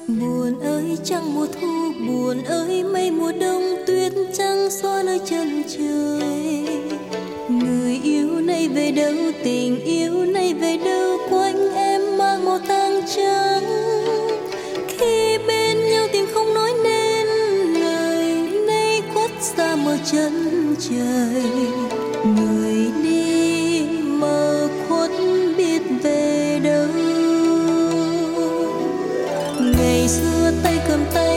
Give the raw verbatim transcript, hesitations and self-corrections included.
Buồn ơi trăng mùa thu, buồn ơi mây mùa đông, tuyết trắng xóa nơi chân trời. Người yêu nay về đâu, tình yêu nay về đâu, quanh em mang màu tang trắng. Khi bên nhau tình không nói nên lời, nay khuất xa mờ chân trời. Người đi mờ khuất biết về đâu. Ngày xưa tay cầm tay